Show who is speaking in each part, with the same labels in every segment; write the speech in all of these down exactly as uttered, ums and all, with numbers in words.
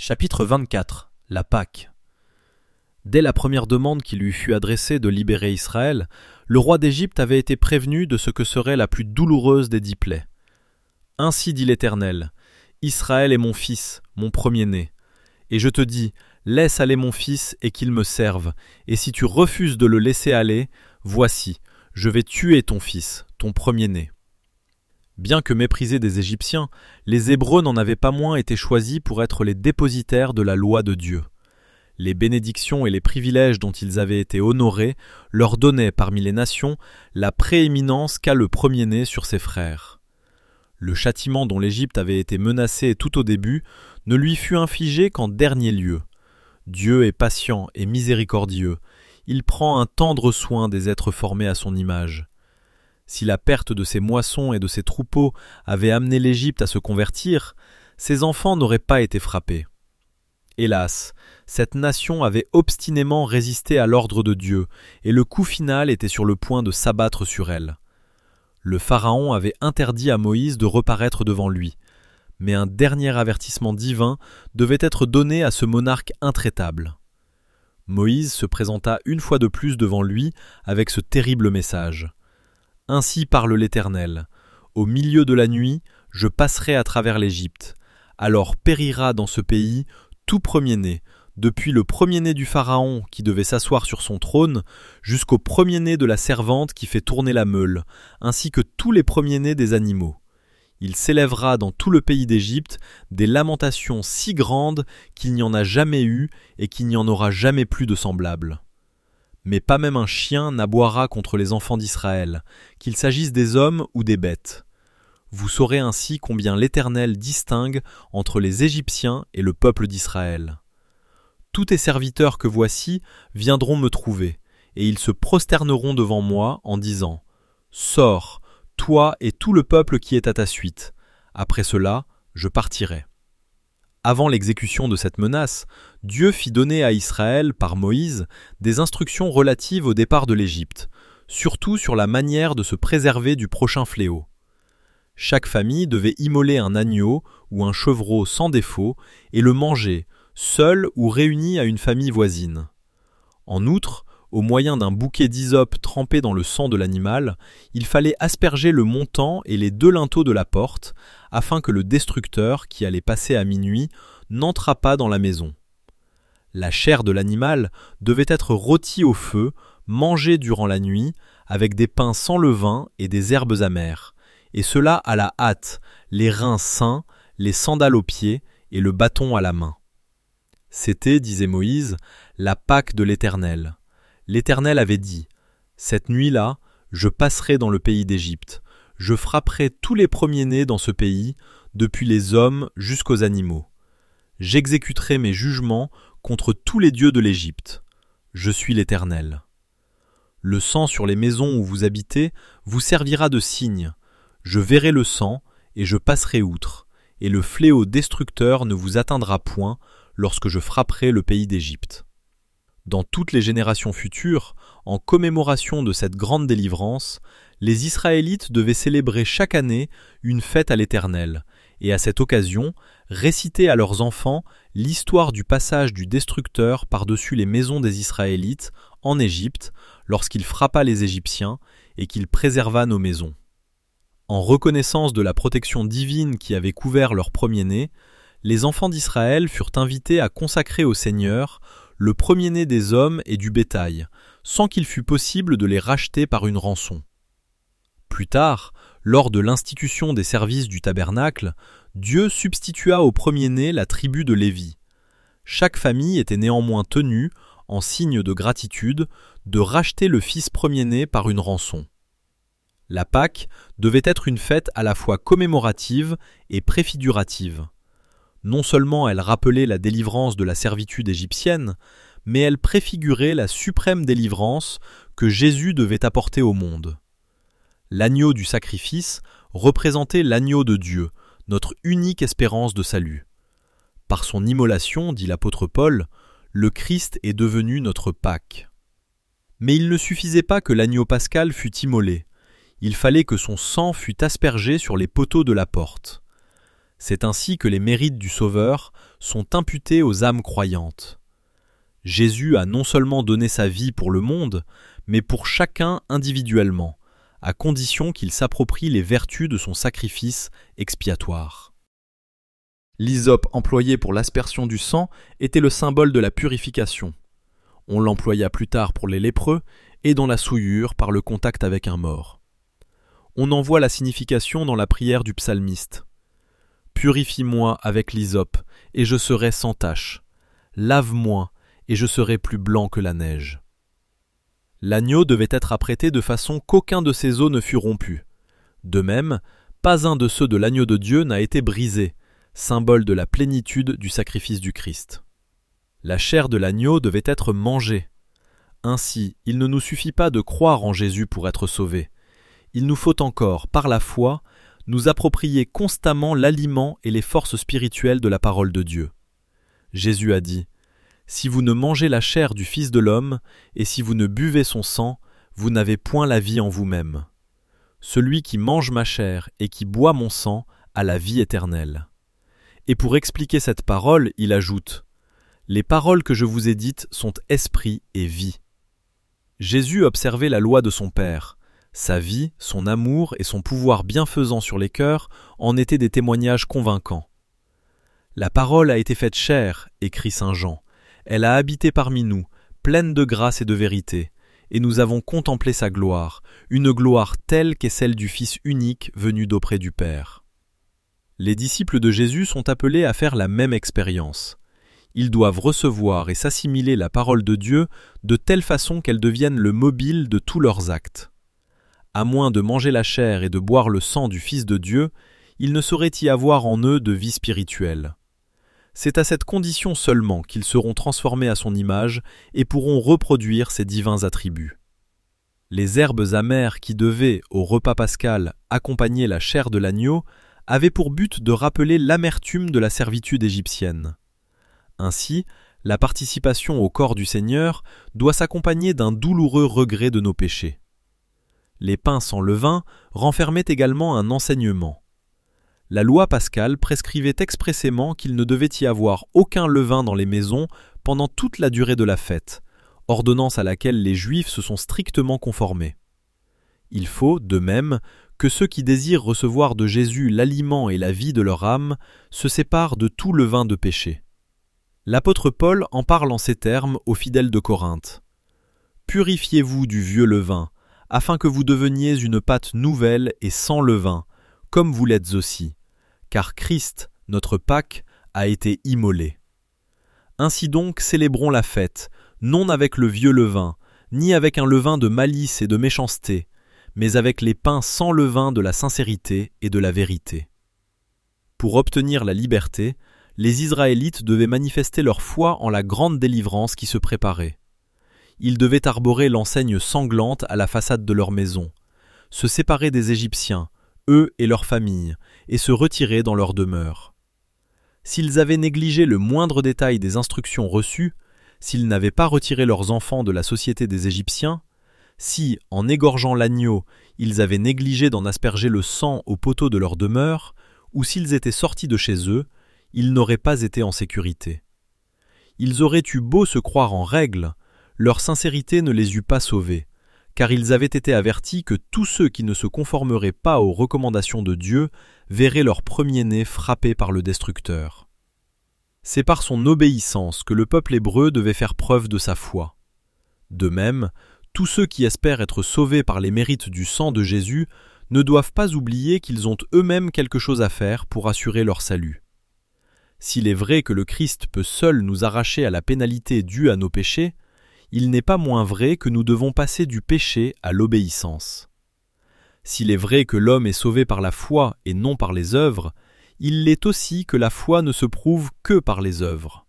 Speaker 1: Chapitre vingt-quatre. La Pâque. Dès la première demande qui lui fut adressée de libérer Israël, le roi d'Égypte avait été prévenu de ce que serait la plus douloureuse des dix plaies. « Ainsi dit l'Éternel, Israël est mon fils, mon premier-né. Et je te dis, laisse aller mon fils et qu'il me serve, et si tu refuses de le laisser aller, voici, je vais tuer ton fils, ton premier-né. » Bien que méprisés des Égyptiens, les Hébreux n'en avaient pas moins été choisis pour être les dépositaires de la loi de Dieu. Les bénédictions et les privilèges dont ils avaient été honorés leur donnaient parmi les nations la prééminence qu'a le premier-né sur ses frères. Le châtiment dont l'Égypte avait été menacée tout au début ne lui fut infligé qu'en dernier lieu. Dieu est patient et miséricordieux, il prend un tendre soin des êtres formés à son image. Si la perte de ses moissons et de ses troupeaux avait amené l'Égypte à se convertir, ses enfants n'auraient pas été frappés. Hélas, cette nation avait obstinément résisté à l'ordre de Dieu, et le coup final était sur le point de s'abattre sur elle. Le Pharaon avait interdit à Moïse de reparaître devant lui, mais un dernier avertissement divin devait être donné à ce monarque intraitable. Moïse se présenta une fois de plus devant lui avec ce terrible message. « Ainsi parle l'Éternel, au milieu de la nuit, je passerai à travers l'Égypte. Alors périra dans ce pays tout premier-né, depuis le premier-né du Pharaon qui devait s'asseoir sur son trône, jusqu'au premier-né de la servante qui fait tourner la meule, ainsi que tous les premiers-nés des animaux. Il s'élèvera dans tout le pays d'Égypte des lamentations si grandes qu'il n'y en a jamais eu et qu'il n'y en aura jamais plus de semblables. Mais pas même un chien n'aboiera contre les enfants d'Israël, qu'il s'agisse des hommes ou des bêtes. Vous saurez ainsi combien l'Éternel distingue entre les Égyptiens et le peuple d'Israël. Tous tes serviteurs que voici viendront me trouver, et ils se prosterneront devant moi en disant « Sors, toi et tout le peuple qui est à ta suite. Après cela, je partirai. » Avant l'exécution de cette menace, Dieu fit donner à Israël, par Moïse, des instructions relatives au départ de l'Égypte, surtout sur la manière de se préserver du prochain fléau. Chaque famille devait immoler un agneau ou un chevreau sans défaut et le manger, seul ou réuni à une famille voisine. En outre, au moyen d'un bouquet d'hysope trempé dans le sang de l'animal, il fallait asperger le montant et les deux linteaux de la porte, afin que le destructeur, qui allait passer à minuit, n'entrât pas dans la maison. La chair de l'animal devait être rôtie au feu, mangée durant la nuit, avec des pains sans levain et des herbes amères, et cela à la hâte, les reins sains, les sandales aux pieds et le bâton à la main. C'était, disait Moïse, la Pâque de l'Éternel. L'Éternel avait dit « Cette nuit-là, je passerai dans le pays d'Égypte. Je frapperai tous les premiers-nés dans ce pays, depuis les hommes jusqu'aux animaux. J'exécuterai mes jugements contre tous les dieux de l'Égypte. Je suis l'Éternel. Le sang sur les maisons où vous habitez vous servira de signe. Je verrai le sang, et je passerai outre, et le fléau destructeur ne vous atteindra point lorsque je frapperai le pays d'Égypte. » Dans toutes les générations futures, en commémoration de cette grande délivrance, les Israélites devaient célébrer chaque année une fête à l'Éternel, et à cette occasion, réciter à leurs enfants l'histoire du passage du destructeur par-dessus les maisons des Israélites en Égypte, lorsqu'il frappa les Égyptiens et qu'il préserva nos maisons. En reconnaissance de la protection divine qui avait couvert leur premier-né, les enfants d'Israël furent invités à consacrer au Seigneur le premier-né des hommes et du bétail, sans qu'il fût possible de les racheter par une rançon. Plus tard, lors de l'institution des services du tabernacle, Dieu substitua au premier-né la tribu de Lévi. Chaque famille était néanmoins tenue, en signe de gratitude, de racheter le fils premier-né par une rançon. La Pâque devait être une fête à la fois commémorative et préfigurative. Non seulement elle rappelait la délivrance de la servitude égyptienne, mais elle préfigurait la suprême délivrance que Jésus devait apporter au monde. L'agneau du sacrifice représentait l'agneau de Dieu, notre unique espérance de salut. Par son immolation, dit l'apôtre Paul, le Christ est devenu notre Pâque. Mais il ne suffisait pas que l'agneau pascal fût immolé, il fallait que son sang fût aspergé sur les poteaux de la porte. C'est ainsi que les mérites du Sauveur sont imputés aux âmes croyantes. Jésus a non seulement donné sa vie pour le monde, mais pour chacun individuellement, à condition qu'il s'approprie les vertus de son sacrifice expiatoire. L'hysope employé pour l'aspersion du sang était le symbole de la purification. On l'employa plus tard pour les lépreux et dans la souillure par le contact avec un mort. On en voit la signification dans la prière du psalmiste. « Purifie-moi avec l'hysope, et je serai sans tache. Lave-moi, et je serai plus blanc que la neige. » L'agneau devait être apprêté de façon qu'aucun de ses os ne fût rompu. De même, pas un de ceux de l'agneau de Dieu n'a été brisé, symbole de la plénitude du sacrifice du Christ. La chair de l'agneau devait être mangée. Ainsi, il ne nous suffit pas de croire en Jésus pour être sauvés. Il nous faut encore, par la foi, nous approprier constamment l'aliment et les forces spirituelles de la parole de Dieu. Jésus a dit « Si vous ne mangez la chair du Fils de l'homme, et si vous ne buvez son sang, vous n'avez point la vie en vous-même. Celui qui mange ma chair et qui boit mon sang a la vie éternelle. » Et pour expliquer cette parole, il ajoute « Les paroles que je vous ai dites sont esprit et vie. » Jésus observait la loi de son Père. Sa vie, son amour et son pouvoir bienfaisant sur les cœurs en étaient des témoignages convaincants. « La parole a été faite chair, écrit saint Jean. Elle a habité parmi nous, pleine de grâce et de vérité, et nous avons contemplé sa gloire, une gloire telle qu'est celle du Fils unique venu d'auprès du Père. » Les disciples de Jésus sont appelés à faire la même expérience. Ils doivent recevoir et s'assimiler la parole de Dieu de telle façon qu'elle devienne le mobile de tous leurs actes. À moins de manger la chair et de boire le sang du Fils de Dieu, il ne saurait y avoir en eux de vie spirituelle. C'est à cette condition seulement qu'ils seront transformés à son image et pourront reproduire ses divins attributs. Les herbes amères qui devaient, au repas pascal, accompagner la chair de l'agneau, avaient pour but de rappeler l'amertume de la servitude égyptienne. Ainsi, la participation au corps du Seigneur doit s'accompagner d'un douloureux regret de nos péchés. Les pains sans levain renfermaient également un enseignement. La loi pascale prescrivait expressément qu'il ne devait y avoir aucun levain dans les maisons pendant toute la durée de la fête, ordonnance à laquelle les Juifs se sont strictement conformés. Il faut, de même, que ceux qui désirent recevoir de Jésus l'aliment et la vie de leur âme se séparent de tout levain de péché. L'apôtre Paul en parle en ces termes aux fidèles de Corinthe. « Purifiez-vous du vieux levain, afin que vous deveniez une pâte nouvelle et sans levain, comme vous l'êtes aussi, car Christ, notre Pâque, a été immolé. Ainsi donc célébrons la fête, non avec le vieux levain, ni avec un levain de malice et de méchanceté, mais avec les pains sans levain de la sincérité et de la vérité. » Pour obtenir la liberté, les Israélites devaient manifester leur foi en la grande délivrance qui se préparait. Ils devaient arborer l'enseigne sanglante à la façade de leur maison, se séparer des Égyptiens, eux et leurs familles, et se retirer dans leur demeure. S'ils avaient négligé le moindre détail des instructions reçues, s'ils n'avaient pas retiré leurs enfants de la société des Égyptiens, si, en égorgeant l'agneau, ils avaient négligé d'en asperger le sang au poteau de leur demeure, ou s'ils étaient sortis de chez eux, ils n'auraient pas été en sécurité. Ils auraient eu beau se croire en règle, leur sincérité ne les eût pas sauvés, car ils avaient été avertis que tous ceux qui ne se conformeraient pas aux recommandations de Dieu verraient leur premier-né frappé par le destructeur. C'est par son obéissance que le peuple hébreu devait faire preuve de sa foi. De même, tous ceux qui espèrent être sauvés par les mérites du sang de Jésus ne doivent pas oublier qu'ils ont eux-mêmes quelque chose à faire pour assurer leur salut. S'il est vrai que le Christ peut seul nous arracher à la pénalité due à nos péchés, il n'est pas moins vrai que nous devons passer du péché à l'obéissance. S'il est vrai que l'homme est sauvé par la foi et non par les œuvres, il l'est aussi que la foi ne se prouve que par les œuvres.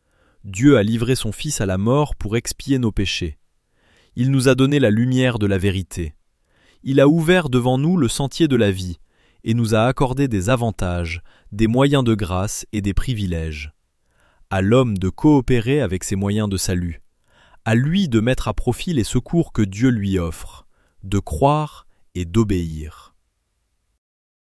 Speaker 1: Dieu a livré son Fils à la mort pour expier nos péchés. Il nous a donné la lumière de la vérité. Il a ouvert devant nous le sentier de la vie et nous a accordé des avantages, des moyens de grâce et des privilèges. À l'homme de coopérer avec ses moyens de salut. À lui de mettre à profit les secours que Dieu lui offre, de croire et d'obéir.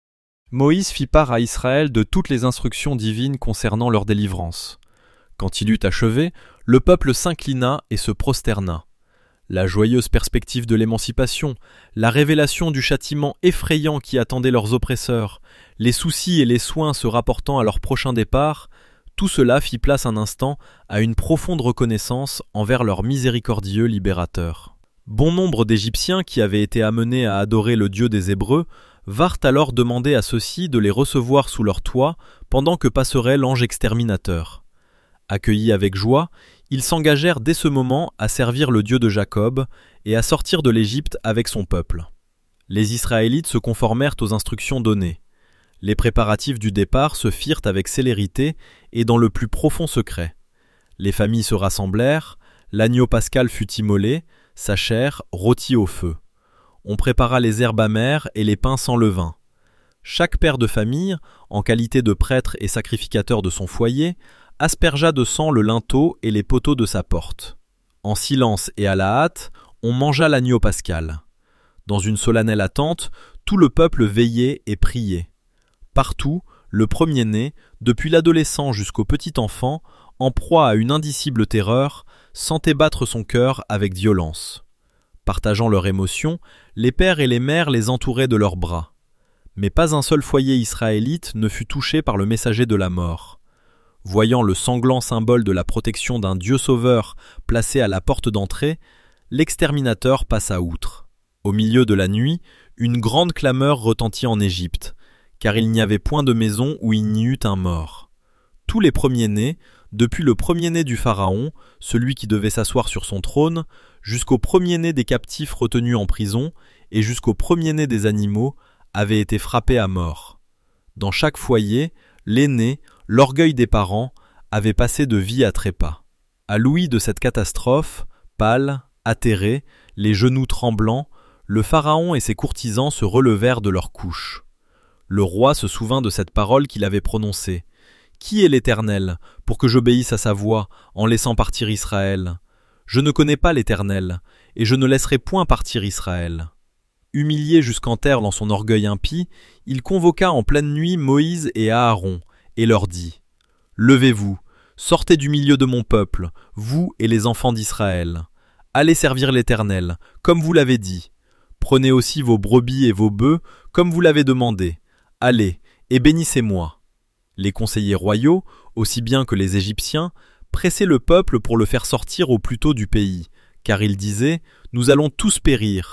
Speaker 1: Moïse fit part à Israël de toutes les instructions divines concernant leur délivrance. Quand il eut achevé, le peuple s'inclina et se prosterna. La joyeuse perspective de l'émancipation, la révélation du châtiment effrayant qui attendait leurs oppresseurs, les soucis et les soins se rapportant à leur prochain départ, tout cela fit place un instant à une profonde reconnaissance envers leur miséricordieux libérateur. Bon nombre d'Égyptiens qui avaient été amenés à adorer le Dieu des Hébreux vinrent alors demander à ceux-ci de les recevoir sous leur toit pendant que passerait l'ange exterminateur. Accueillis avec joie, ils s'engagèrent dès ce moment à servir le Dieu de Jacob et à sortir de l'Égypte avec son peuple. Les Israélites se conformèrent aux instructions données. Les préparatifs du départ se firent avec célérité et dans le plus profond secret. Les familles se rassemblèrent, l'agneau pascal fut immolé, sa chair rôtie au feu. On prépara les herbes amères et les pains sans levain. Chaque père de famille, en qualité de prêtre et sacrificateur de son foyer, aspergea de sang le linteau et les poteaux de sa porte. En silence et à la hâte, on mangea l'agneau pascal. Dans une solennelle attente, tout le peuple veillait et priait. Partout, le premier-né, depuis l'adolescent jusqu'au petit enfant, en proie à une indicible terreur, sentait battre son cœur avec violence. Partageant leur émotion, les pères et les mères les entouraient de leurs bras. Mais pas un seul foyer israélite ne fut touché par le messager de la mort. Voyant le sanglant symbole de la protection d'un Dieu sauveur placé à la porte d'entrée, l'exterminateur passa outre. Au milieu de la nuit, une grande clameur retentit en Égypte, car il n'y avait point de maison où il n'y eût un mort. Tous les premiers-nés, depuis le premier-né du Pharaon, celui qui devait s'asseoir sur son trône, jusqu'au premier-né des captifs retenus en prison, et jusqu'au premier-né des animaux, avaient été frappés à mort. Dans chaque foyer, l'aîné, l'orgueil des parents, avait passé de vie à trépas. À l'ouïe de cette catastrophe, pâle, atterré, les genoux tremblants, le Pharaon et ses courtisans se relevèrent de leurs couches. Le roi se souvint de cette parole qu'il avait prononcée. « Qui est l'Éternel, pour que j'obéisse à sa voix, en laissant partir Israël ? Je ne connais pas l'Éternel, et je ne laisserai point partir Israël. » Humilié jusqu'en terre dans son orgueil impie, il convoqua en pleine nuit Moïse et Aaron, et leur dit : « Levez-vous, sortez du milieu de mon peuple, vous et les enfants d'Israël. Allez servir l'Éternel, comme vous l'avez dit. Prenez aussi vos brebis et vos bœufs, comme vous l'avez demandé. Allez, et bénissez-moi. » Les conseillers royaux, aussi bien que les Égyptiens, pressaient le peuple pour le faire sortir au plus tôt du pays, car ils disaient : « Nous allons tous périr. »